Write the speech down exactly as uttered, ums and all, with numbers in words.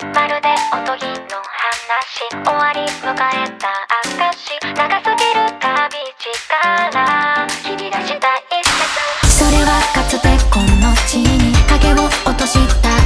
まるでおとぎの話、終わり迎えた証、長すぎる旅路から切り出した一節。それはかつてこの地に影を落とした